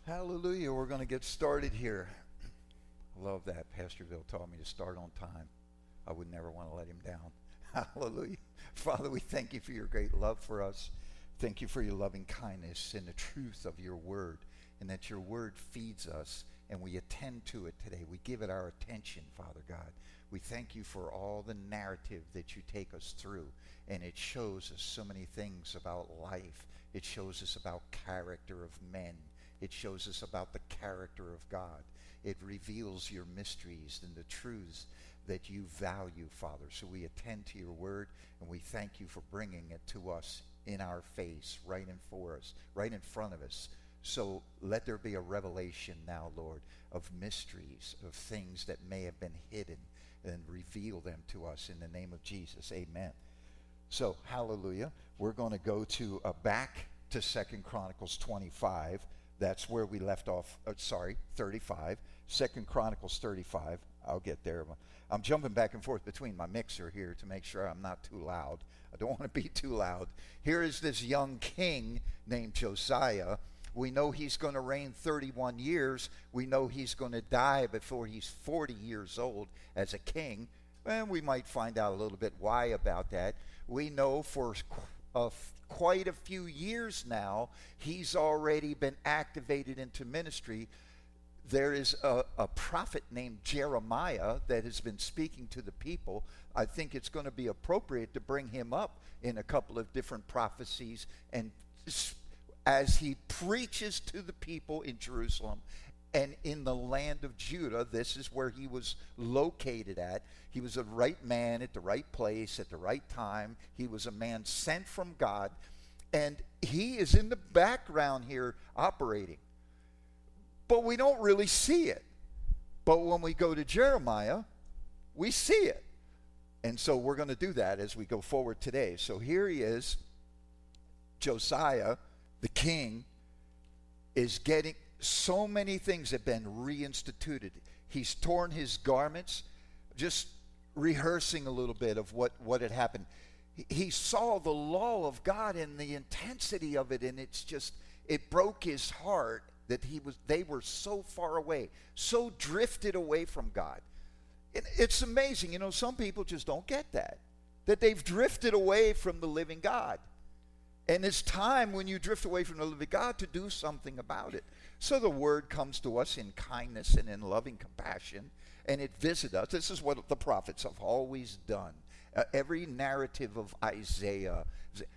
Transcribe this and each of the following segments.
Hallelujah. We're going to get started here. I love that. Pastor Bill taught me to start on time. I would never want to let him down. Hallelujah. Father, we thank you for your great love for us. Thank you for your loving kindness and the truth of your word, and that your word feeds us and we attend to it today. We give it our attention, Father God. We thank you for all the narrative that you take us through, and it shows us so many things about life. It shows us about character of men. It shows us about the character of God. It reveals your mysteries and the truths that you value, Father. So we attend to your word, and we thank you for bringing it to us in our face, right in for us, right in front of us. So let there be a revelation now, Lord, of mysteries, of things that may have been hidden, and reveal them to us in the name of Jesus. Amen. So, hallelujah. We're going to go to back to 2 Chronicles 25. That's where we left off, 35. 2 Chronicles 35. I'll get there. I'm jumping back and forth between my mixer here to make sure I'm not too loud. I don't want to be too loud. Here is this young king named Josiah. We know he's going to reign 31 years. We know he's going to die before he's 40 years old as a king. And we might find out a little bit why about that. We know for quite a few years now, he's already been activated into ministry. There is a prophet named Jeremiah that has been speaking to the people. I think it's going to be appropriate to bring him up in a couple of different prophecies, and as he preaches to the people in Jerusalem and in the land of Judah. This is where he was located at. He was the right man at the right place at the right time. He was a man sent from God, and he is in the background here operating. But we don't really see it. But when we go to Jeremiah, we see it. And so we're going to do that as we go forward today. So here he is. Josiah, the king, is getting so many things have been reinstituted. He's torn his garments, just rehearsing a little bit of what had happened. He saw the law of God and the intensity of it, and it broke his heart that they were so far away, so drifted away from God. It's amazing, some people just don't get that they've drifted away from the living God. And it's time when you drift away from the living God to do something about it. So the word comes to us in kindness and in loving compassion, and it visits us. This is what the prophets have always done. Every narrative of Isaiah,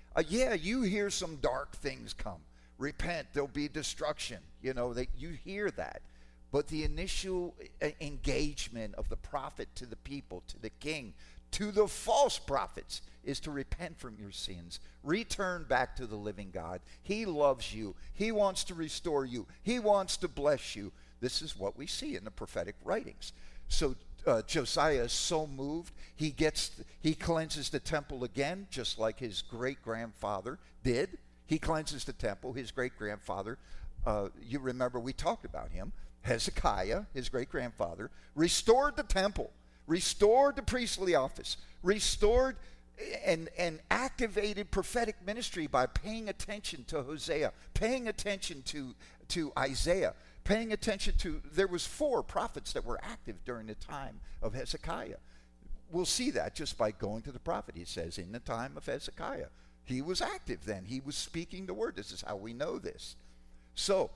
you hear some dark things come. Repent, there'll be destruction. You hear that. But the initial engagement of the prophet to the people, to the king, to the false prophets, is to repent from your sins. Return back to the living God. He loves you. He wants to restore you. He wants to bless you. This is what we see in the prophetic writings. So Josiah is so moved. He cleanses the temple again, just like his great-grandfather did. He cleanses the temple. His great-grandfather, you remember we talked about him, Hezekiah, his great-grandfather, restored the temple, restored the priestly office, restored and activated prophetic ministry by paying attention to Hosea, paying attention to Isaiah, paying attention to, there was 4 prophets that were active during the time of Hezekiah. We'll see that just by going to the prophet. He says, in the time of Hezekiah, he was active then. He was speaking the word. This is how we know this. So,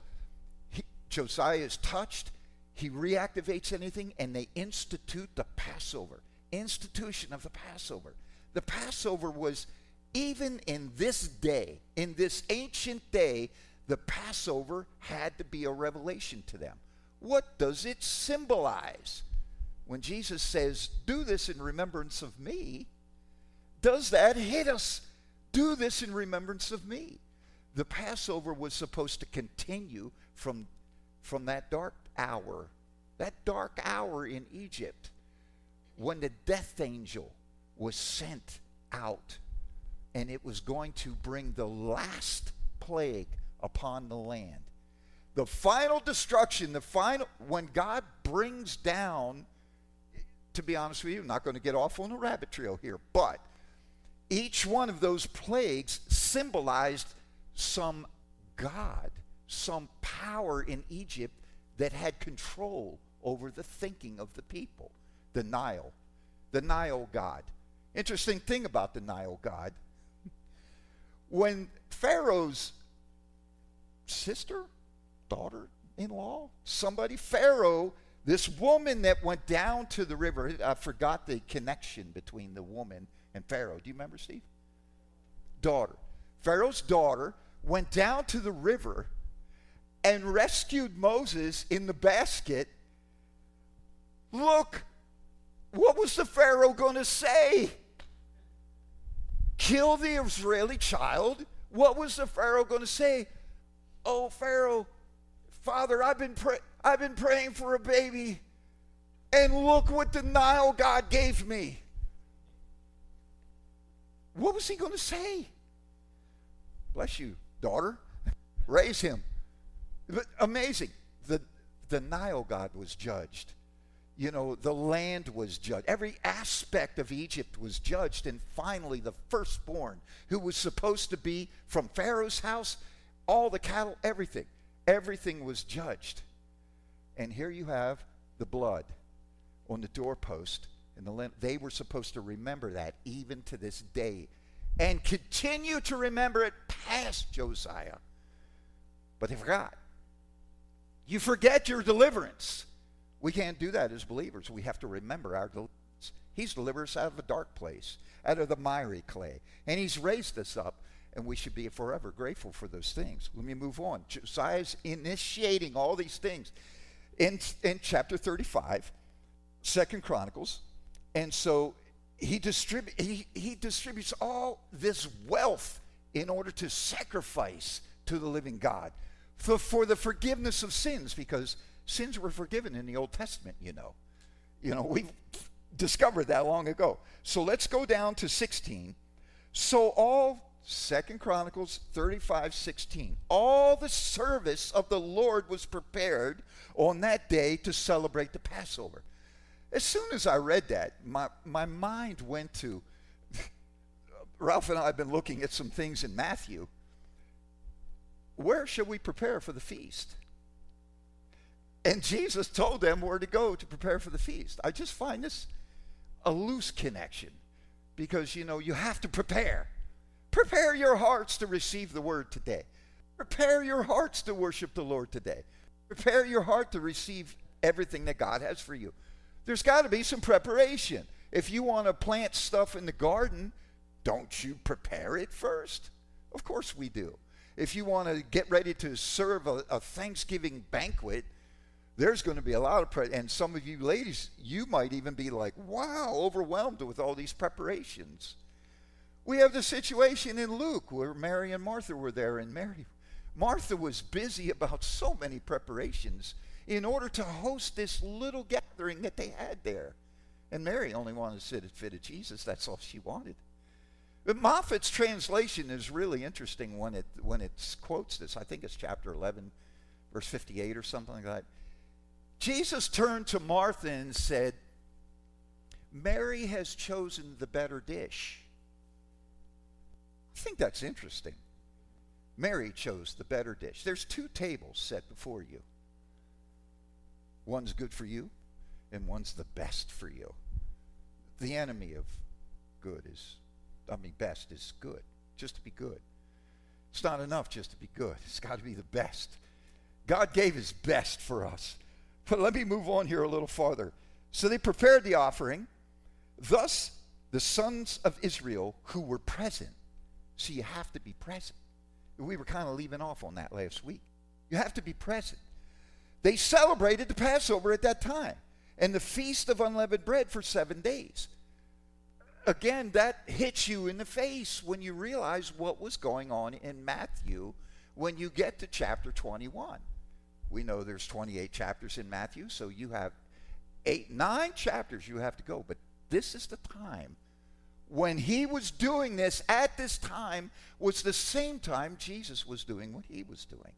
Josiah is touched. He reactivates anything, and they institute the Passover. Institution of the Passover. The Passover was, even in this day, in this ancient day, the Passover had to be a revelation to them. What does it symbolize? When Jesus says, do this in remembrance of me, does that hit us? Do this in remembrance of me. The Passover was supposed to continue from that dark hour in Egypt, when the death angel was sent out, and it was going to bring the last plague upon the land. The final destruction, when God brings down, to be honest with you, I'm not going to get off on a rabbit trail here, but each one of those plagues symbolized some God, some power power in Egypt that had control over the thinking of the people. The Nile god. Interesting thing about the Nile god. When Pharaoh's sister, daughter-in-law, Pharaoh, this woman that went down to the river, I forgot the connection between the woman and Pharaoh. Do you remember, Steve? Daughter. Pharaoh's daughter went down to the river and rescued Moses in the basket. Look, what was the Pharaoh going to say? Kill the Israeli child? What was the Pharaoh going to say? Oh, Pharaoh, Father, I've been praying for a baby, and look what the Nile god gave me. What was he going to say? Bless you, daughter. Raise him. But amazing. The Nile god was judged. You know, the land was judged. Every aspect of Egypt was judged. And finally, the firstborn, who was supposed to be from Pharaoh's house, all the cattle, everything was judged. And here you have the blood on the doorpost. And they were supposed to remember that even to this day. And continue to remember it past Josiah. But they forgot. You forget your deliverance. We can't do that as believers. We have to remember our deliverance. He's delivered us out of a dark place, out of the miry clay. And he's raised us up, and we should be forever grateful for those things. Let me move on. Josiah's initiating all these things in chapter 35, 2 Chronicles. And so he distributes all this wealth in order to sacrifice to the living God for the forgiveness of sins, because sins were forgiven in the Old Testament, you know. You know, we discovered that long ago. So let's go down to 16. So all 2 Chronicles 35:16. All the service of the Lord was prepared on that day to celebrate the Passover. As soon as I read that, my mind went to, Ralph and I have been looking at some things in Matthew. Where should we prepare for the feast? And Jesus told them where to go to prepare for the feast. I just find this a loose connection because, you know, you have to prepare. Prepare your hearts to receive the word today. Prepare your hearts to worship the Lord today. Prepare your heart to receive everything that God has for you. There's got to be some preparation. If you want to plant stuff in the garden, don't you prepare it first? Of course we do. If you want to get ready to serve a Thanksgiving banquet, there's going to be a lot of and some of you ladies, you might even be like, wow, overwhelmed with all these preparations. We have the situation in Luke where Mary and Martha were there, and Martha was busy about so many preparations in order to host this little gathering that they had there. And Mary only wanted to sit at the feet of Jesus. That's all she wanted. But Moffat's translation is really interesting when it quotes this. I think it's chapter 11, verse 58 or something like that. Jesus turned to Martha and said, Mary has chosen the better dish. I think that's interesting. Mary chose the better dish. There's two tables set before you. One's good for you, and one's the best for you. The enemy of best is good. Just to be good. It's not enough just to be good. It's got to be the best. God gave his best for us. But let me move on here a little farther. So they prepared the offering. Thus, the sons of Israel who were present. So you have to be present. We were kind of leaving off on that last week. You have to be present. They celebrated the Passover at that time and the Feast of Unleavened Bread for 7 days. Again, that hits you in the face when you realize what was going on in Matthew when you get to chapter 21. We know there's 28 chapters in Matthew, so you have 9 chapters you have to go. But this is the time when he was doing this. At this time was the same time Jesus was doing what he was doing.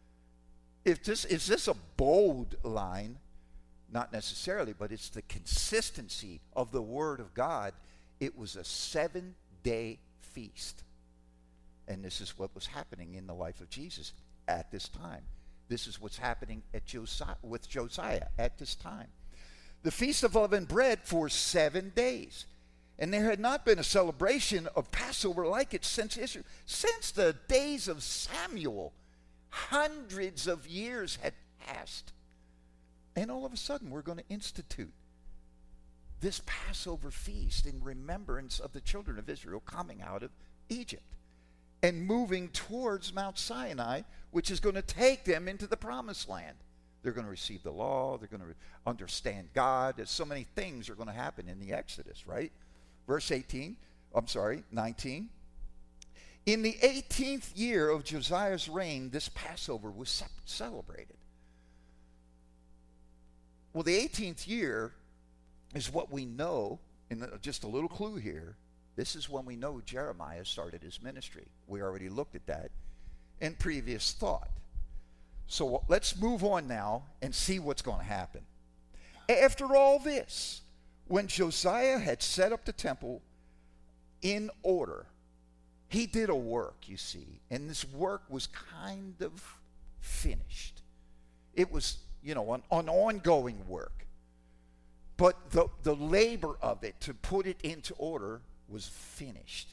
Is this a bold line? Not necessarily, but it's the consistency of the Word of God. It was a 7-day feast. And this is what was happening in the life of Jesus at this time. This is what's happening with Josiah at this time. The Feast of Unleavened Bread for 7 days. And there had not been a celebration of Passover like it since Israel. Since the days of Samuel, hundreds of years had passed. And all of a sudden, we're going to institute this Passover feast in remembrance of the children of Israel coming out of Egypt and moving towards Mount Sinai, which is going to take them into the promised land. They're going to receive the law. They're going to understand God. There's so many things are going to happen in the Exodus, right? Verse 19. In the 18th year of Josiah's reign, this Passover was celebrated. Well, the 18th year is what we know, and just a little clue here, this is when we know Jeremiah started his ministry. We already looked at that in previous thought. So let's move on now and see what's going to happen. After all this, when Josiah had set up the temple in order, he did a work, you see, and this work was kind of finished. It was, an ongoing work. But the labor of it to put it into order was finished.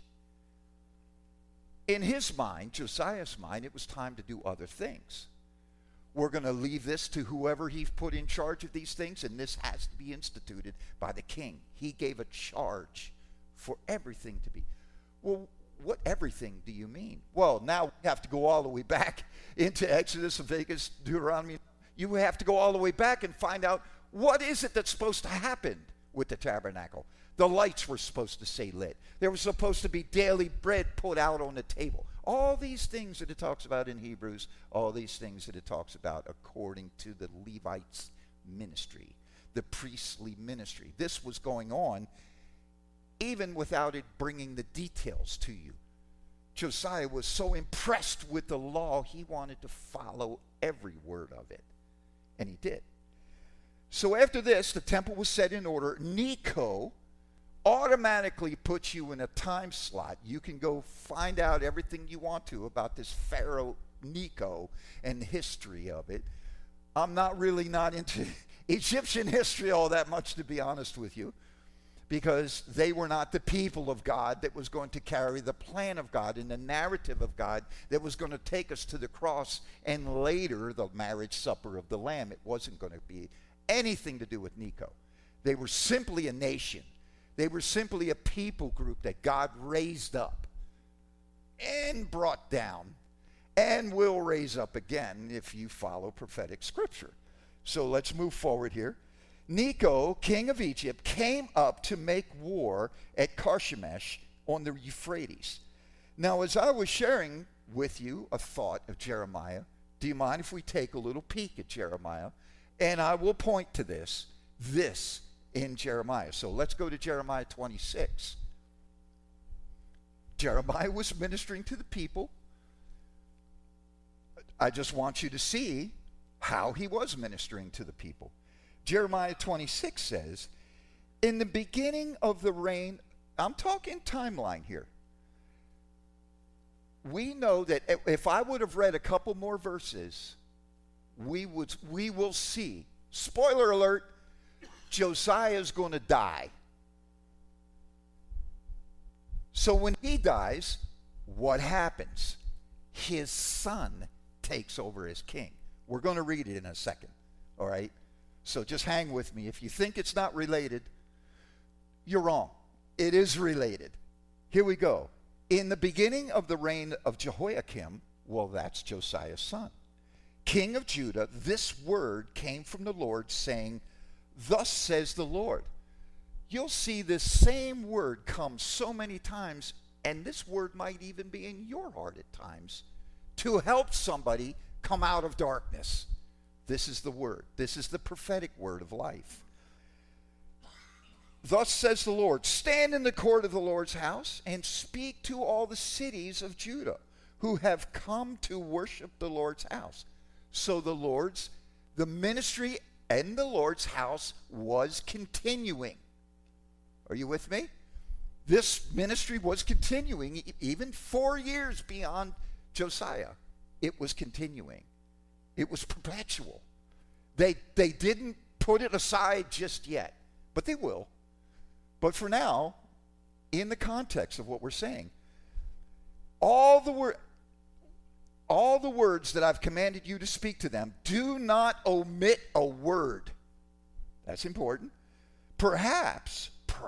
In his mind, Josiah's mind, it was time to do other things. We're going to leave this to whoever he's put in charge of these things, and this has to be instituted by the king. He gave a charge for everything to be. Well, what everything do you mean? Well, now we have to go all the way back into Exodus, Leviticus, Deuteronomy. You have to go all the way back and find out what is it that's supposed to happen with the tabernacle. The lights were supposed to stay lit. There was supposed to be daily bread put out on the table. All these things that it talks about in Hebrews, all these things that it talks about according to the Levites' ministry, the priestly ministry. This was going on even without it bringing the details to you. Josiah was so impressed with the law, he wanted to follow every word of it. And he did. So after this, the temple was set in order. Necho automatically puts you in a time slot. You can go find out everything you want to about this Pharaoh Necho and the history of it. I'm not into Egyptian history all that much, to be honest with you, because they were not the people of God that was going to carry the plan of God and the narrative of God that was going to take us to the cross and later the marriage supper of the Lamb. It wasn't going to be anything to do with Necho. They were simply a nation. They were simply a people group that God raised up and brought down and will raise up again if you follow prophetic scripture. So let's move forward here. Necho, king of Egypt, came up to make war at Carchemish on the Euphrates. Now, as I was sharing with you a thought of Jeremiah, do you mind if we take a little peek at Jeremiah? And I will point to this in Jeremiah. So let's go to Jeremiah 26. Jeremiah was ministering to the people. I just want you to see how he was ministering to the people. Jeremiah 26 says, in the beginning of the reign, I'm talking timeline here. We know that if I would have read a couple more verses, we will see, spoiler alert, Josiah is going to die. So when he dies, what happens? His son takes over as king. We're going to read it in a second, all right? So just hang with me. If you think it's not related, you're wrong. It is related. Here we go. In the beginning of the reign of Jehoiakim, well, that's Josiah's son, king of Judah, this word came from the Lord, saying, thus says the Lord. You'll see this same word come so many times, and this word might even be in your heart at times, to help somebody come out of darkness. This is the word. This is the prophetic word of life. Thus says the Lord, stand in the court of the Lord's house and speak to all the cities of Judah who have come to worship the Lord's house. So the ministry and the Lord's house was continuing. Are you with me? This ministry was continuing even 4 years beyond Josiah. It was continuing. It was perpetual. They didn't put it aside just yet, but they will. But for now, in the context of what we're saying, all the words that I've commanded you to speak to them, do not omit a word. That's important. Perhaps,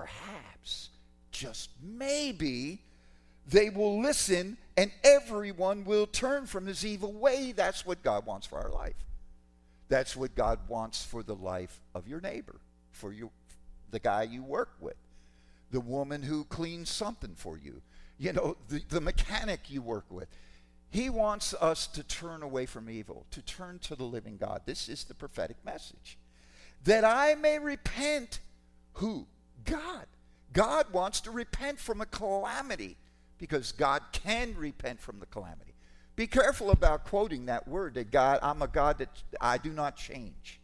just maybe, they will listen and everyone will turn from his evil way. That's what God wants for our life. That's what God wants for the life of your neighbor, for you, the guy you work with, the woman who cleans something for you, the mechanic you work with. He wants us to turn away from evil, to turn to the living God. This is the prophetic message. That I may repent. Who? God. God wants to repent from a calamity because God can repent from the calamity. Be careful about quoting that word that God, I'm a God that I do not change.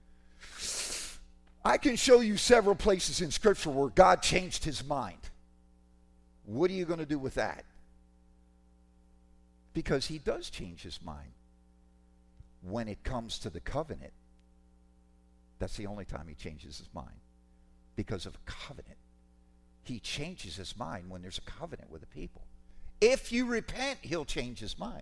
I can show you several places in Scripture where God changed his mind. What are you going to do with that? Because he does change his mind. When it comes to the covenant, that's the only time he changes his mind. Because of a covenant. He changes his mind when there's a covenant with the people. If you repent, he'll change his mind.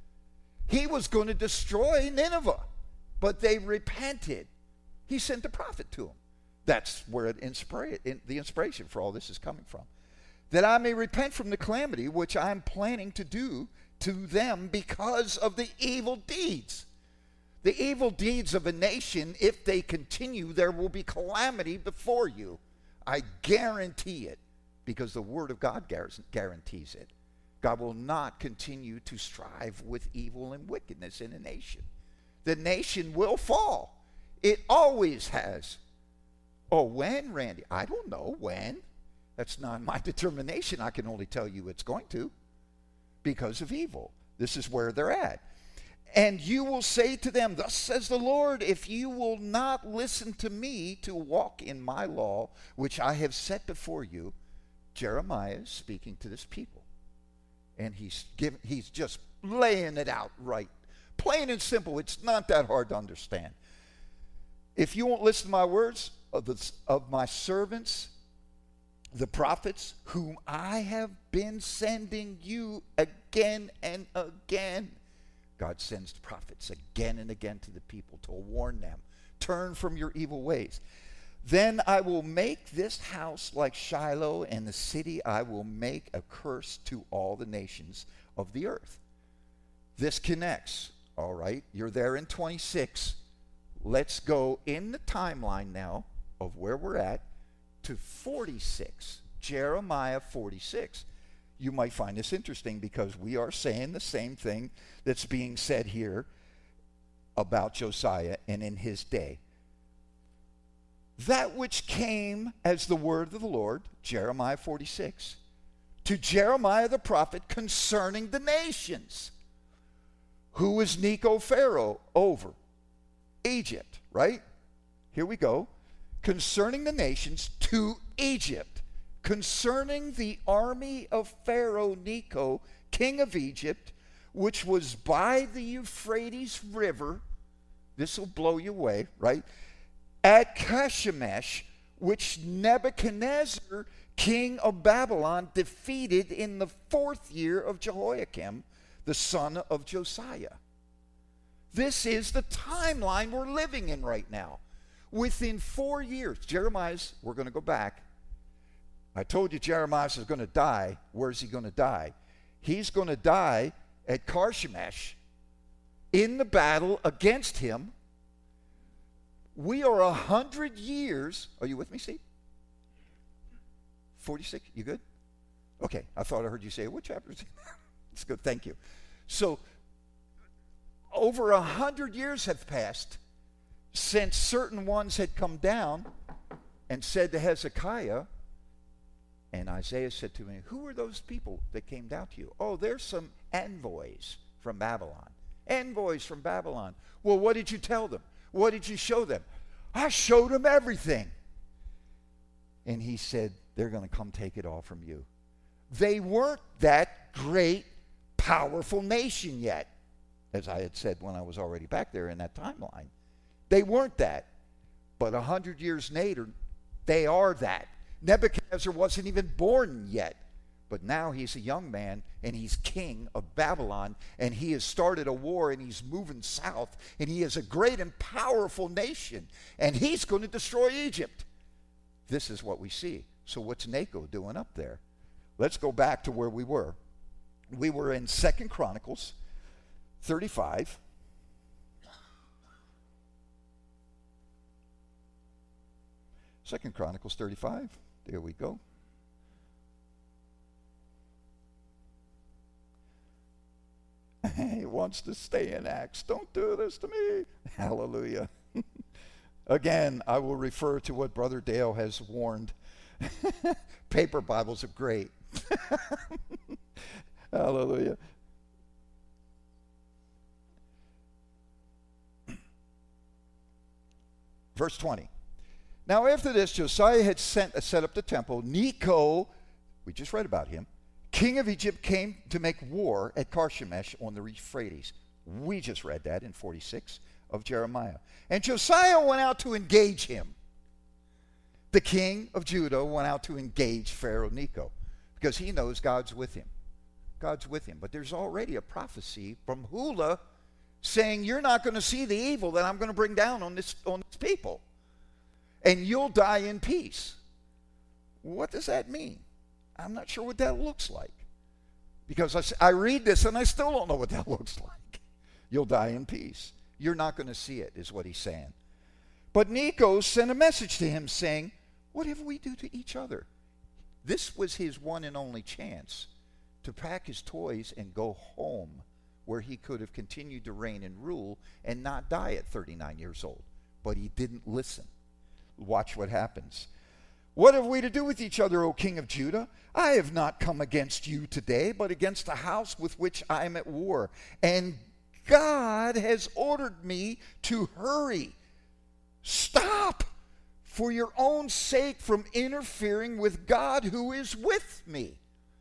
He was going to destroy Nineveh, but they repented. He sent the prophet to them. That's where the inspiration for all this is coming from. That I may repent from the calamity which I'm planning to do to them because of the evil deeds. The evil deeds of a nation, if they continue, there will be calamity before you. I guarantee it, because the Word of God guarantees it. God will not continue to strive with evil and wickedness in a nation. The nation will fall. It always has. Oh, when, Randy? I don't know when. That's not my determination. I can only tell you it's going to, because of evil. This is where they're at. And you will say to them, thus says the Lord, if you will not listen to me to walk in my law, which I have set before you. Jeremiah is speaking to this people. And he's just laying it out right. Plain and simple. It's not that hard to understand. If you won't listen to my words of my servants, the prophets, whom I have been sending you again and again. God sends prophets again and again to the people to warn them. Turn from your evil ways. Then I will make this house like Shiloh, and the city I will make a curse to all the nations of the earth. This connects, all right? You're there in 26. Let's go in the timeline now of where we're at to 46. Jeremiah 46. You might find this interesting because we are saying the same thing that's being said here about Josiah and in his day. That which came as the word of the Lord, Jeremiah 46, to Jeremiah the prophet concerning the nations. Who is Necho Pharaoh over? Egypt, right? Here we go. Concerning the nations to Egypt. Concerning the army of Pharaoh Necho, king of Egypt, which was by the Euphrates River. This will blow you away, right? At Carchemish, which Nebuchadnezzar, king of Babylon, defeated in the 4th year of Jehoiakim, the son of Josiah. This is the timeline we're living in right now. Within 4 years, Jeremiah's, we're going to go back. I told you Jeremiah is going to die. Where's he going to die? He's going to die at Carchemish in the battle against him. We are 100 years. Are you with me, Steve? 46? You good? Okay. I thought I heard you say, what chapter is it? It's good. Thank you. So, over 100 years have passed since certain ones had come down and said to Hezekiah, and Isaiah said to me, who are those people that came down to you? Oh, there's some envoys from Babylon. Envoys from Babylon. Well, what did you tell them? What did you show them? I showed them everything. And he said, they're going to come take it all from you. They weren't that great, powerful nation yet. as I had said when I was already back there in that timeline. They weren't that. But 100 years later, they are that. Nebuchadnezzar wasn't even born yet. But now he's a young man, and he's king of Babylon, and he has started a war, and he's moving south, and he is a great and powerful nation, and he's going to destroy Egypt. This is what we see. So what's Necho doing up there? Let's go back to where we were. We were in 2 Chronicles 35. Second Chronicles 35. There we go. He wants to stay in Acts. Don't do this to me. Hallelujah. Again, I will refer to what Brother Dale has warned. Paper Bibles are great. Hallelujah. Verse 20. Now after this, Josiah had set up the temple. Necho, we just read about him, king of Egypt, came to make war at Carchemish on the Euphrates. We just read that in 46 of Jeremiah. And Josiah went out to engage him. The king of Judah went out to engage Pharaoh Necho because he knows God's with him. God's with him. But there's already a prophecy from Hula saying, you're not going to see the evil that I'm going to bring down on this people. And you'll die in peace. What does that mean? I'm not sure what that looks like. Because I read this and I still don't know what that looks like. You'll die in peace. You're not going to see it, is what he's saying. But Necho sent a message to him saying, whatever we do to each other. This was his one and only chance to pack his toys and go home, where he could have continued to reign and rule and not die at 39 years old. But he didn't listen. Watch what happens. What have we to do with each other, O king of Judah? I have not come against you today, but against the house with which I am at war. And God has ordered me to hurry. Stop, for your own sake, from interfering with God who is with me.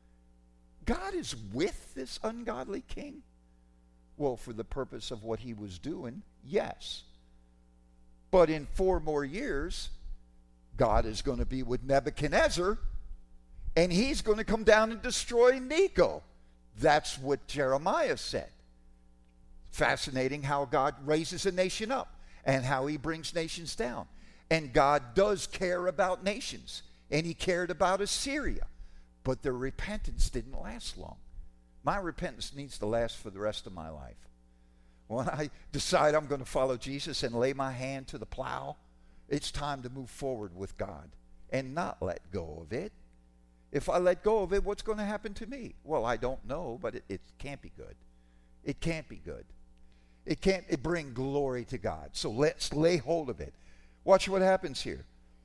God is with this ungodly king? Well, for the purpose of what he was doing, yes. But in 4 more years, God is going to be with Nebuchadnezzar, and he's going to come down and destroy Necho. That's what Jeremiah said. Fascinating how God raises a nation up and how he brings nations down. And God does care about nations, and he cared about Assyria. But their repentance didn't last long. My repentance needs to last for the rest of my life. When I decide I'm going to follow Jesus and lay my hand to the plow, it's time to move forward with God and not let go of it. If I let go of it, what's going to happen to me? Well, I don't know, but it can't be good. It can't be good. It can't bring glory to God. So let's lay hold of it. Watch what happens here.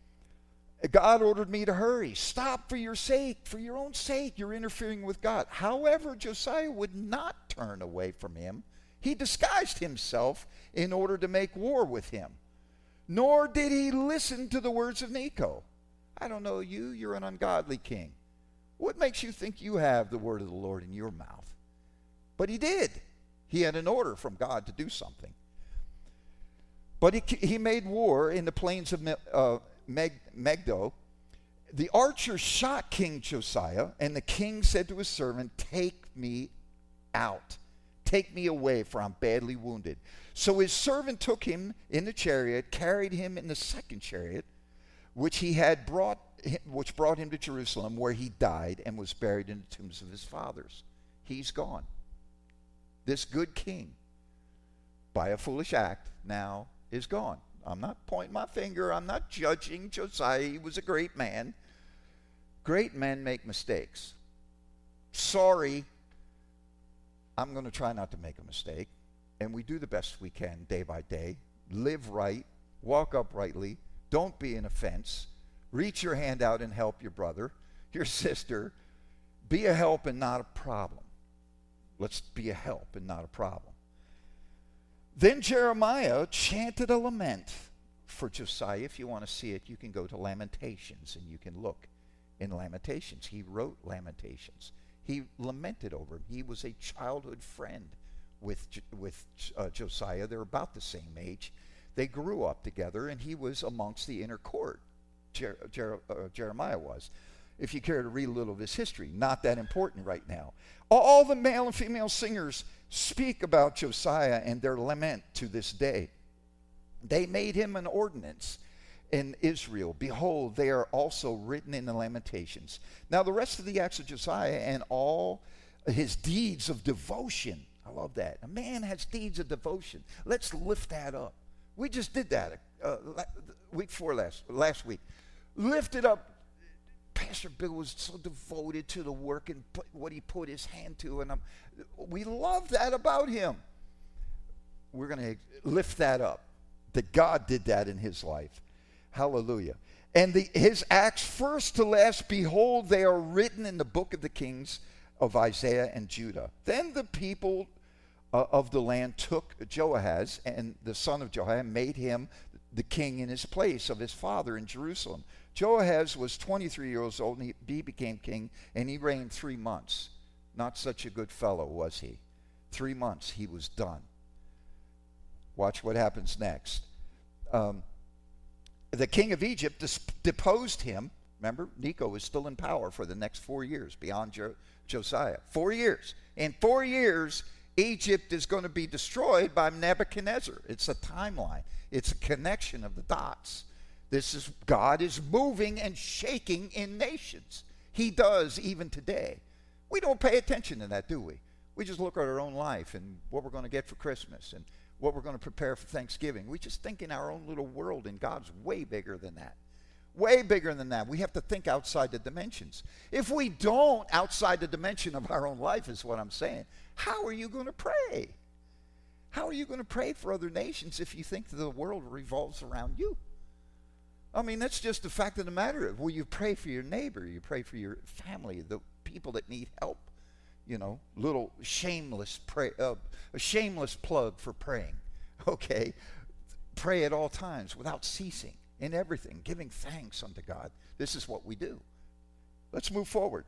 God ordered me to hurry. Stop for your sake, for your own sake. You're interfering with God. However, Josiah would not turn away from him. He disguised himself in order to make war with him. Nor did he listen to the words of Necho. I don't know you. You're an ungodly king. What makes you think you have the word of the Lord in your mouth? But he did. He had an order from God to do something. But he made war in the plains of Megiddo. The archer shot King Josiah, and the king said to his servant, take me out. Take me away, for I'm badly wounded. So his servant took him in the chariot, carried him in the second chariot, which brought him to Jerusalem, where he died and was buried in the tombs of his fathers. He's gone. This good king, by a foolish act, now is gone. I'm not pointing my finger. I'm not judging Josiah. He was a great man. Great men make mistakes. Sorry, I'm going to try not to make a mistake. And we do the best we can day by day. Live right. Walk uprightly. Don't be an offense. Reach your hand out and help your brother, your sister. Be a help and not a problem. Let's be a help and not a problem. Then Jeremiah chanted a lament for Josiah. If you want to see it, you can go to Lamentations and you can look in Lamentations. He wrote Lamentations. He lamented over him. He was a childhood friend with Josiah. They're about the same age. They grew up together, and he was amongst the inner court. Jeremiah was. If you care to read a little of his history, not that important right now. All the male and female singers speak about Josiah and their lament to this day. They made him an ordinance in Israel. Behold, they are also written in the Lamentations. Now the rest of the acts of Josiah and all his deeds of devotion. I love that. A man has deeds of devotion. Let's lift that up. We just did that week before last week. Lifted up. Pastor Bill was so devoted to the work and what he put his hand to, and we love that about him. We're going to lift that up, that God did that in his life. Hallelujah. And his acts first to last, behold, they are written in the book of the kings of Isaiah and Judah. Then the people of the land took Jehoahaz, and the son of Jehoiakim made him the king in his place of his father in Jerusalem. Jehoahaz was 23 years old, and he became king, and he reigned 3 months. Not such a good fellow, was he? 3 months, he was done. Watch what happens next. The king of Egypt deposed him. Remember, Necho was still in power for the next 4 years, beyond Josiah. 4 years. In 4 years, Egypt is going to be destroyed by Nebuchadnezzar. It's a timeline. It's a connection of the dots. God is moving and shaking in nations. He does even today. We don't pay attention to that, do we? We just look at our own life and what we're going to get for Christmas and what we're going to prepare for Thanksgiving. We just think in our own little world, and God's way bigger than that. Way bigger than that. We have to think outside the dimensions. If we don't, outside the dimension of our own life is what I'm saying, how are you going to pray? How are you going to pray for other nations if you think the world revolves around you? I mean, that's just the fact of the matter. Well, you pray for your neighbor. You pray for your family, the people that need help. You know, little shameless a shameless plug for praying. Okay? Pray at all times without ceasing in everything, giving thanks unto God. This is what we do. Let's move forward.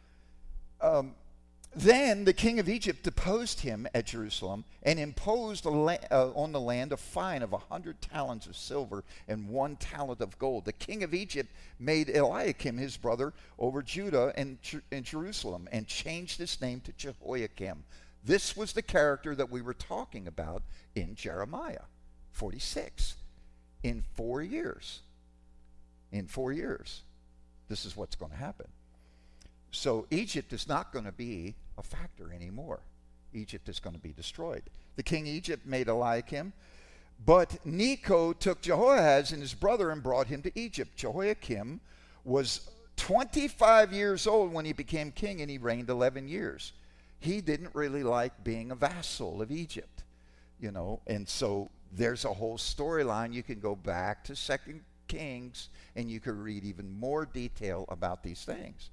Then the king of Egypt deposed him at Jerusalem and imposed on the land a fine of 100 talents of silver and 1 talent of gold. The king of Egypt made Eliakim his brother over Judah and Jerusalem and changed his name to Jehoiakim. This was the character that we were talking about in Jeremiah 46. In 4 years. In 4 years. This is what's going to happen. So Egypt is not going to be a factor anymore. Egypt is going to be destroyed. The king of Egypt made Eliakim, but Necho took Jehoahaz and his brother and brought him to Egypt. Jehoiakim was 25 years old when he became king, and he reigned 11 years. He didn't really like being a vassal of Egypt, you know, and so there's a whole storyline. You can go back to 2 Kings, and you can read even more detail about these things.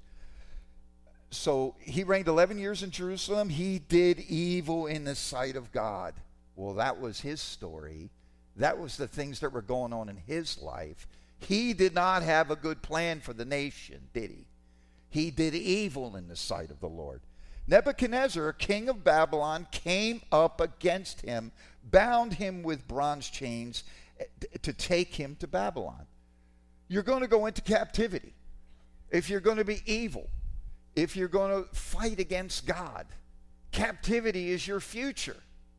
So he reigned 11 years in Jerusalem. He did evil in the sight of God. Well, that was his story. That was the things that were going on in his life. He did not have a good plan for the nation, did he? He did evil in the sight of the Lord. Nebuchadnezzar, king of Babylon, came up against him, bound him with bronze chains to take him to Babylon. You're going to go into captivity. If you're going to be evil, if you're going to fight against God, captivity is your future.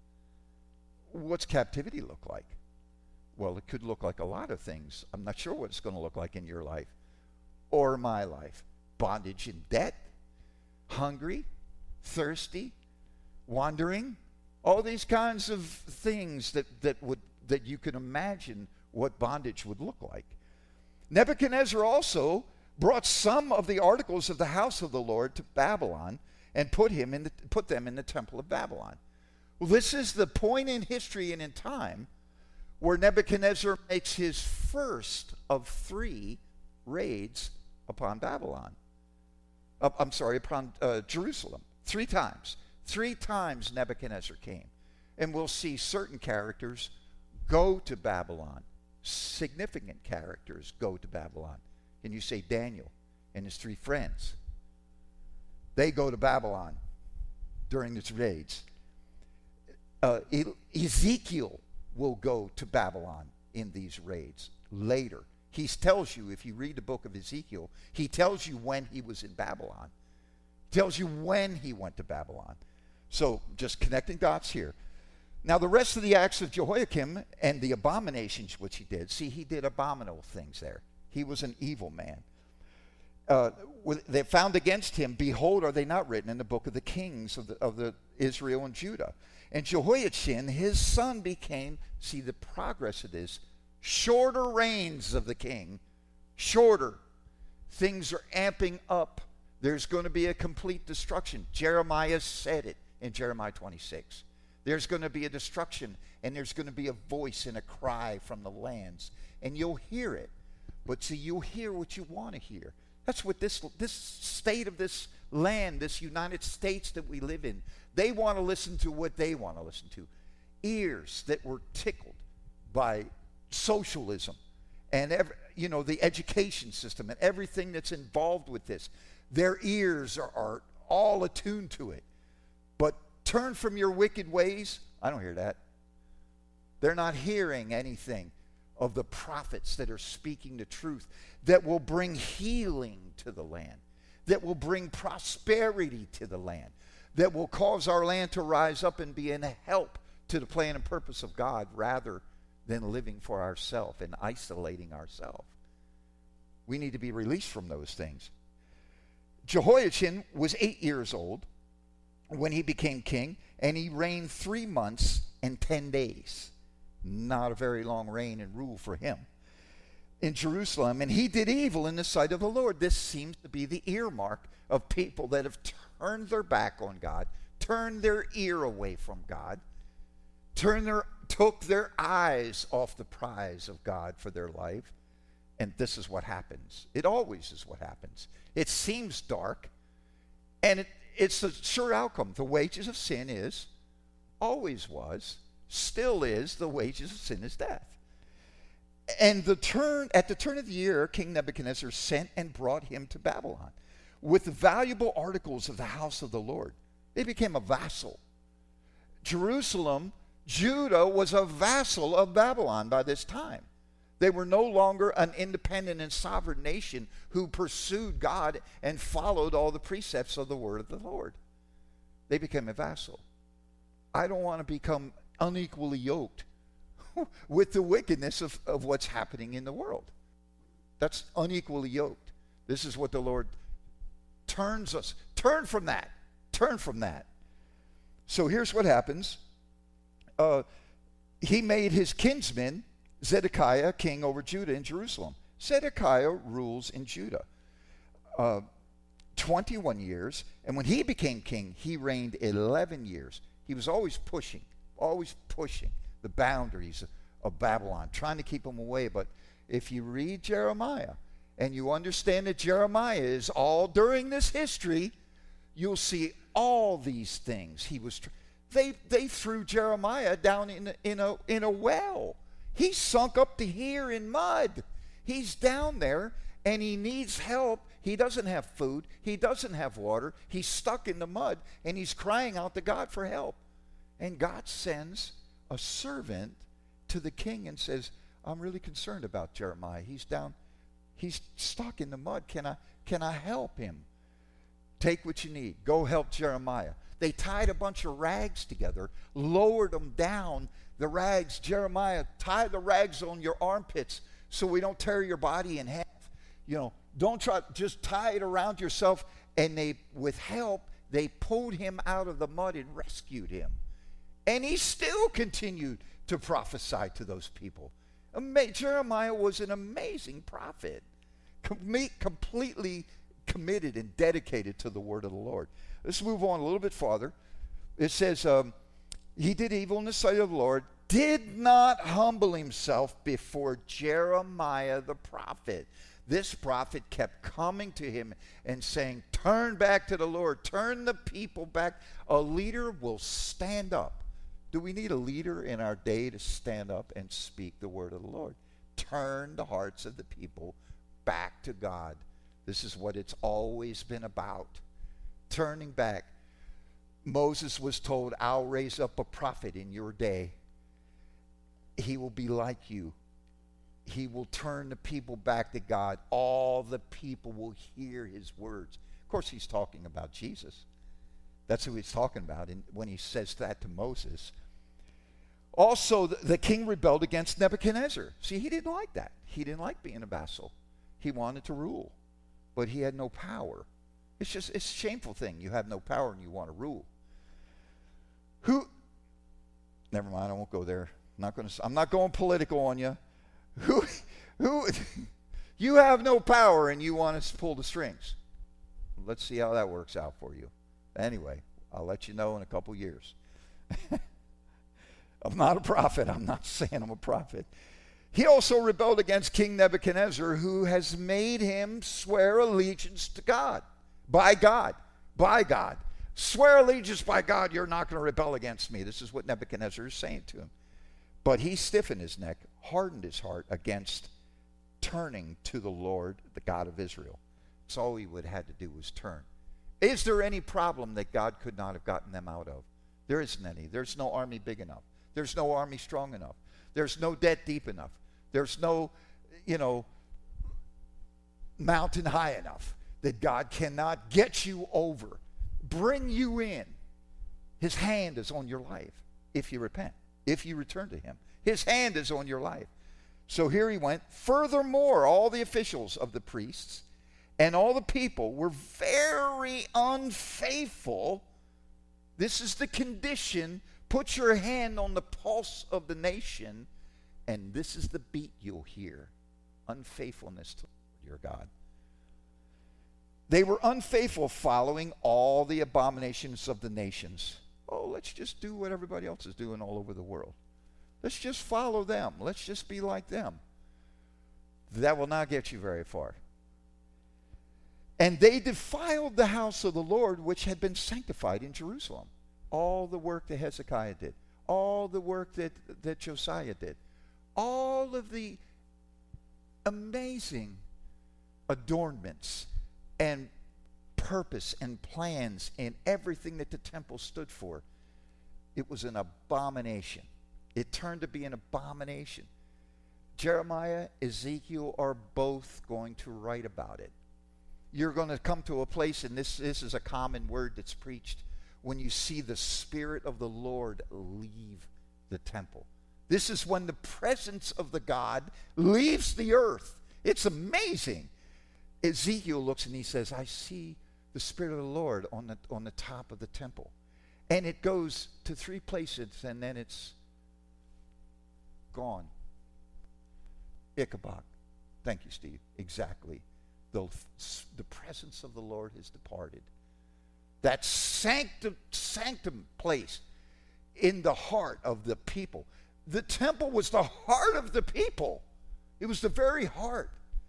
What's captivity look like? Well, it could look like a lot of things. I'm not sure what it's going to look like in your life or my life. Bondage and debt, hungry, thirsty, wandering, all these kinds of things that you can imagine what bondage would look like. Nebuchadnezzar also brought some of the articles of the house of the Lord to Babylon and put them in the temple of Babylon. Well, this is the point in history and in time where Nebuchadnezzar makes his first of 3 raids upon Babylon. Upon Jerusalem. 3 times. 3 times Nebuchadnezzar came. And we'll see certain characters go to Babylon. Significant characters go to Babylon. And you say Daniel and his 3 friends. They go to Babylon during its raids. Ezekiel will go to Babylon in these raids later. He tells you, if you read the book of Ezekiel, he tells you when he was in Babylon. Tells you when he went to Babylon. So just connecting dots here. Now the rest of the acts of Jehoiakim and the abominations which he did, see, he did abominable things there. He was an evil man. They found against him, behold, are they not written in the book of the kings of the Israel and Judah? And Jehoiachin, his son, became, see the progress of this, shorter reigns of the king, shorter. Things are amping up. There's going to be a complete destruction. Jeremiah said it in Jeremiah 26. There's going to be a destruction, and there's going to be a voice and a cry from the lands, and you'll hear it. But see, you'll hear what you want to hear. That's what this state of this land, this United States that we live in, they want to listen to what they want to listen to. Ears that were tickled by socialism and the education system and everything that's involved with this. Their ears are all attuned to it. But turn from your wicked ways. I don't hear that. They're not hearing anything of the prophets that are speaking the truth that will bring healing to the land, that will bring prosperity to the land, that will cause our land to rise up and be a help to the plan and purpose of God rather than living for ourselves and isolating ourselves. We need to be released from those things. Jehoiachin was 8 years old when he became king, and he reigned 3 months and 10 days. Not a very long reign and rule for him in Jerusalem. And he did evil in the sight of the Lord. This seems to be the earmark of people that have turned their back on God, turned their ear away from God, took their eyes off the prize of God for their life. And this is what happens. It always is what happens. It seems dark, and it's a sure outcome. The wages of sin is, always was, still is, the wages of sin is death. And at the turn of the year, King Nebuchadnezzar sent and brought him to Babylon with the valuable articles of the house of the Lord. They became a vassal. Jerusalem, Judah, was a vassal of Babylon by this time. They were no longer an independent and sovereign nation who pursued God and followed all the precepts of the word of the Lord. They became a vassal. I don't want to become unequally yoked with the wickedness of what's happening in the world. That's unequally yoked. This is what the Lord turns us. Turn from that. Turn from that. So here's what happens. He made his kinsman Zedekiah king over Judah and Jerusalem. Zedekiah rules in Judah 21 years, and when he became king, he reigned 11 years. He was always pushing the boundaries of Babylon, trying to keep them away. But if you read Jeremiah and you understand that Jeremiah is all during this history, you'll see all these things. They threw Jeremiah down in a well. He's sunk up to here in mud. He's down there and he needs help. He doesn't have food. He doesn't have water. He's stuck in the mud and he's crying out to God for help. And God sends a servant to the king and says, I'm really concerned about Jeremiah. He's stuck in the mud. Can I help him? Take what you need. Go help Jeremiah. They tied a bunch of rags together, lowered them down. The rags, Jeremiah, tie the rags on your armpits so we don't tear your body in half. Don't try, just tie it around yourself. And with help, they pulled him out of the mud and rescued him. And he still continued to prophesy to those people. Jeremiah was an amazing prophet, completely committed and dedicated to the word of the Lord. Let's move on a little bit farther. It says, he did evil in the sight of the Lord, did not humble himself before Jeremiah the prophet. This prophet kept coming to him and saying, turn back to the Lord, turn the people back. A leader will stand up. Do we need a leader in our day to stand up and speak the word of the Lord? Turn the hearts of the people back to God. This is what it's always been about. Turning back. Moses was told, I'll raise up a prophet in your day. He will be like you. He will turn the people back to God. All the people will hear his words. Of course, he's talking about Jesus. That's who he's talking about when he says that to Moses. Also, the king rebelled against Nebuchadnezzar. See, he didn't like that. He didn't like being a vassal. He wanted to rule, but he had no power. It's a shameful thing. You have no power and you want to rule. Never mind, I won't go there. I'm not going political on you. You have no power and you want to pull the strings. Let's see how that works out for you. Anyway, I'll let you know in a couple years. I'm not a prophet. I'm not saying I'm a prophet. He also rebelled against King Nebuchadnezzar, who has made him swear allegiance to God. By God. Swear allegiance by God, you're not going to rebel against me. This is what Nebuchadnezzar is saying to him. But he stiffened his neck, hardened his heart against turning to the Lord, the God of Israel. That's all he would have had to do was turn. Is there any problem that God could not have gotten them out of? There isn't any. There's no army big enough. There's no army strong enough. There's no debt deep enough. There's no, mountain high enough that God cannot get you over, bring you in. His hand is on your life if you repent, if you return to him. His hand is on your life. So here he went. Furthermore, all the officials of the priests and all the people were very unfaithful. This is the condition. Put your hand on the pulse of the nation, and this is the beat you'll hear. Unfaithfulness to your God. They were unfaithful, following all the abominations of the nations. Oh, let's just do what everybody else is doing all over the world. Let's just follow them. Let's just be like them. That will not get you very far. And they defiled the house of the Lord, which had been sanctified in Jerusalem. All the work that Hezekiah did. All the work that Josiah did. All of the amazing adornments and purpose and plans and everything that the temple stood for. It was an abomination. It turned to be an abomination. Jeremiah, Ezekiel are both going to write about it. You're going to come to a place, and this is a common word that's preached, when you see the Spirit of the Lord leave the temple. This is when the presence of the God leaves the earth. It's amazing. Ezekiel looks and he says, I see the Spirit of the Lord on the top of the temple. And it goes to 3 places, and then it's gone. Ichabod. Thank you, Steve. Exactly. The presence of the Lord has departed. That sanctum place in the heart of the people. The temple was the heart of the people. It was the very heart.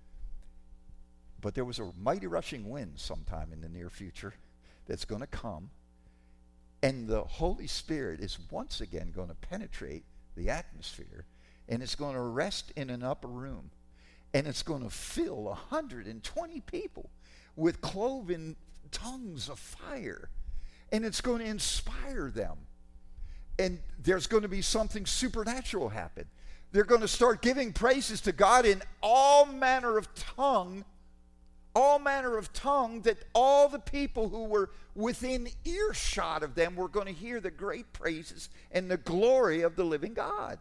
But there was a mighty rushing wind sometime in the near future that's going to come. And the Holy Spirit is once again going to penetrate the atmosphere. And it's going to rest in an upper room. And it's going to fill 120 people with cloven tongues of fire. And it's going to inspire them. And there's going to be something supernatural happen. They're going to start giving praises to God in all manner of tongue that all the people who were within earshot of them were going to hear the great praises and the glory of the living God.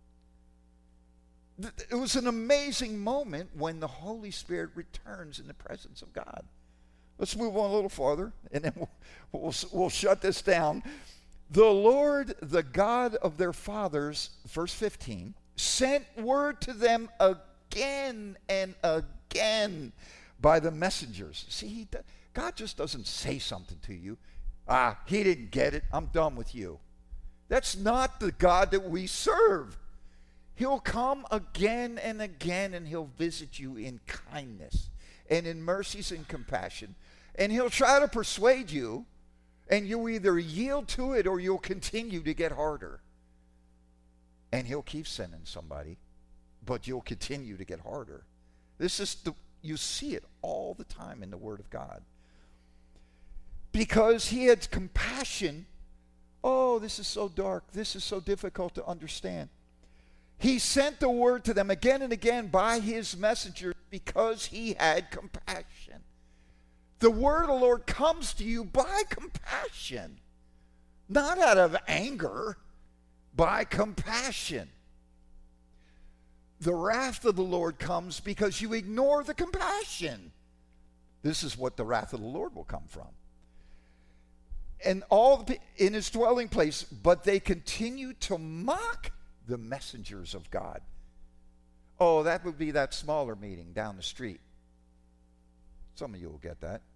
It was an amazing moment when the Holy Spirit returns in the presence of God. Let's move on a little farther, and then we'll shut this down. The Lord, the God of their fathers, verse 15, sent word to them again and again by the messengers. See, God just doesn't say something to you. He didn't get it. I'm done with you. That's not the God that we serve. He'll come again and again, and he'll visit you in kindness and in mercies and compassion. And he'll try to persuade you, and you'll either yield to it or you'll continue to get harder. And he'll keep sending somebody, but you'll continue to get harder. You see it all the time in the Word of God. because he had compassion. Oh, this is so dark. This is so difficult to understand. He sent the word to them again and again by his messengers because he had compassion. The word of the Lord comes to you by compassion, not out of anger, by compassion. The wrath of the Lord comes because you ignore the compassion. This is what the wrath of the Lord will come from. And all in his dwelling place, but they continue to mock the messengers of God. Oh, that would be that smaller meeting down the street. Some of you will get that.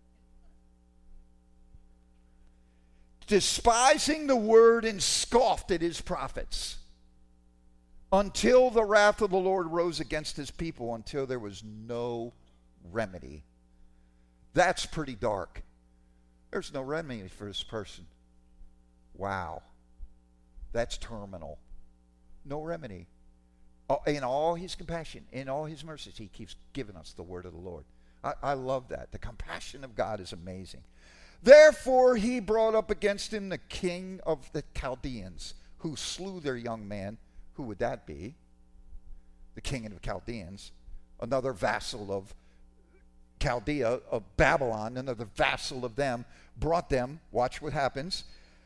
Despising the word and scoffed at his prophets, until the wrath of the Lord rose against his people, until there was no remedy. That's pretty dark. There's no remedy for this person. Wow. That's terminal. No remedy. In all his compassion, in all his mercies, he keeps giving us the word of the Lord. I love that. The compassion of God is amazing. Therefore he brought up against him the king of the Chaldeans, who slew their young man. Who would that be? The king of the Chaldeans, another vassal of Chaldea, of Babylon, another vassal of them, brought them, watch what happens,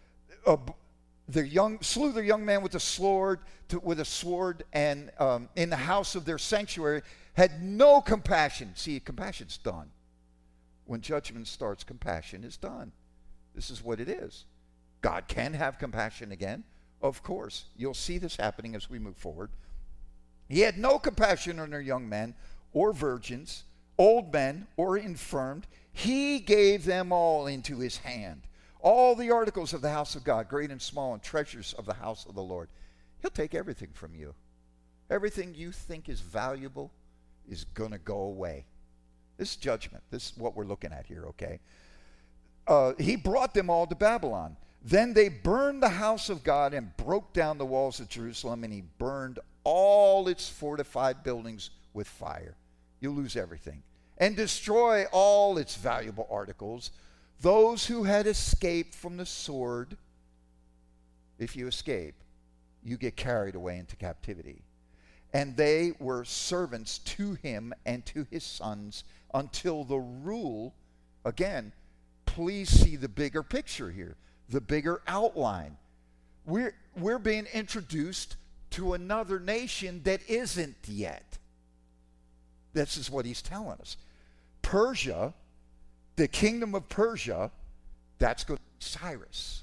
slew their young man with a sword, and in the house of their sanctuary, had no compassion. See, compassion's done. When judgment starts, compassion is done. This is what it is. God can have compassion again. Of course. You'll see this happening as we move forward. He had no compassion on their young men or virgins, old men or infirmed. He gave them all into his hand. All the articles of the house of God, great and small, and treasures of the house of the Lord. He'll take everything from you. Everything you think is valuable is going to go away. This is judgment. This is what we're looking at here, okay? He brought them all to Babylon. Then they burned the house of God and broke down the walls of Jerusalem, and he burned all its fortified buildings with fire. You'll lose everything. And destroy all its valuable articles. Those who had escaped from the sword, if you escape, you get carried away into captivity. And they were servants to him and to his sons until the rule, again, please see the bigger picture here, the bigger outline. We're being introduced to another nation that isn't yet. This is what he's telling us. Persia, the kingdom of Persia, that's going to be Cyrus.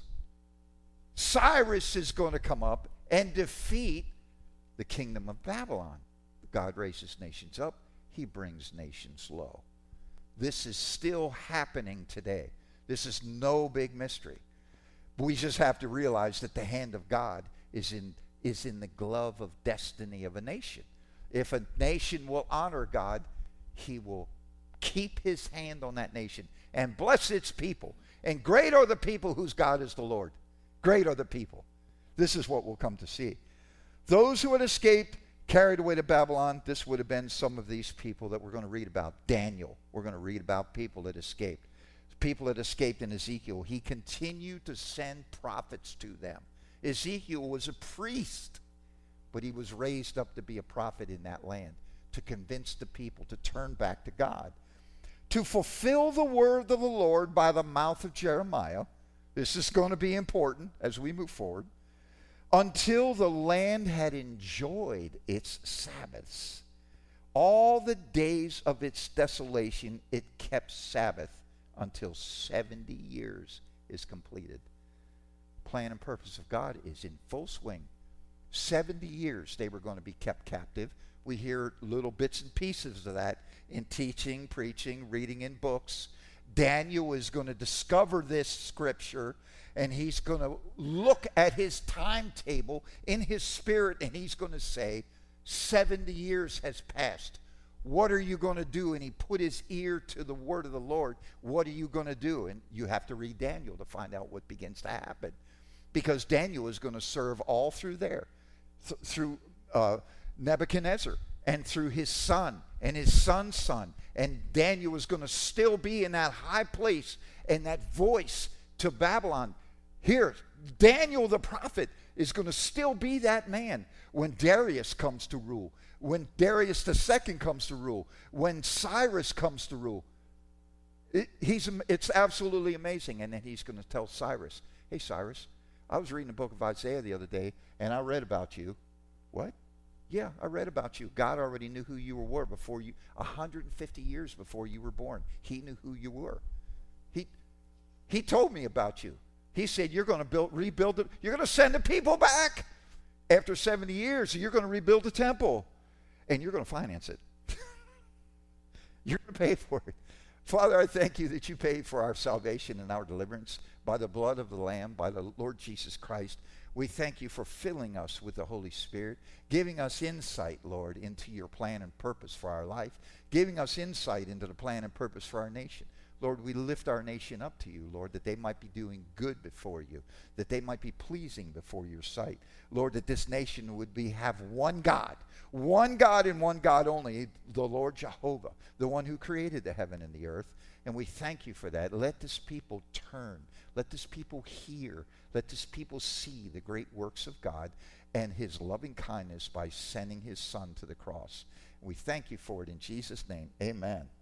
Cyrus is going to come up and defeat the kingdom of Babylon. God raises nations up. He brings nations low. This is still happening today. This is no big mystery. But we just have to realize that the hand of God is in the glove of destiny of a nation. If a nation will honor God, he will keep his hand on that nation and bless its people. And great are the people whose God is the Lord. Great are the people. This is what we'll come to see. Those who had escaped, carried away to Babylon, this would have been some of these people that we're going to read about. Daniel, we're going to read about people that escaped. People that escaped in Ezekiel. He continued to send prophets to them. Ezekiel was a priest, but he was raised up to be a prophet in that land, to convince the people to turn back to God. To fulfill the word of the Lord by the mouth of Jeremiah. This is going to be important as we move forward. Until the land had enjoyed its Sabbaths. All the days of its desolation it kept Sabbath until 70 years is completed. Plan and purpose of God is in full swing. 70 years they were going to be kept captive. We hear little bits and pieces of that in teaching, preaching, reading in books. Daniel is going to discover this scripture, and he's going to look at his timetable in his spirit, and he's going to say, 70 years has passed. What are you going to do? And he put his ear to the word of the Lord. What are you going to do? And you have to read Daniel to find out what begins to happen. Because Daniel is going to serve all through there. Through Nebuchadnezzar and through his son and his son's son. And Daniel is going to still be in that high place and that voice to Babylon. Here, Daniel the prophet is going to still be that man when Darius comes to rule, when Darius II comes to rule, when Cyrus comes to rule. It's absolutely amazing. And then he's going to tell Cyrus, hey, Cyrus, I was reading the book of Isaiah the other day, and I read about you. What? Yeah, I read about you. God already knew who you were before you, 150 years before you were born. He knew who you were. He told me about you. He said, you're going to rebuild it. You're going to send the people back after 70 years. You're going to rebuild the temple, and you're going to finance it. You're going to pay for it. Father, I thank you that you paid for our salvation and our deliverance by the blood of the Lamb, by the Lord Jesus Christ. We thank you for filling us with the Holy Spirit, giving us insight, Lord, into your plan and purpose for our life, giving us insight into the plan and purpose for our nation. Lord, we lift our nation up to you, Lord, that they might be doing good before you, that they might be pleasing before your sight. Lord, that this nation would have one God and one God only, the Lord Jehovah, the one who created the heaven and the earth. And we thank you for that. Let this people turn. Let this people hear. Let this people see the great works of God and his loving kindness by sending his Son to the cross. And we thank you for it in Jesus' name. Amen.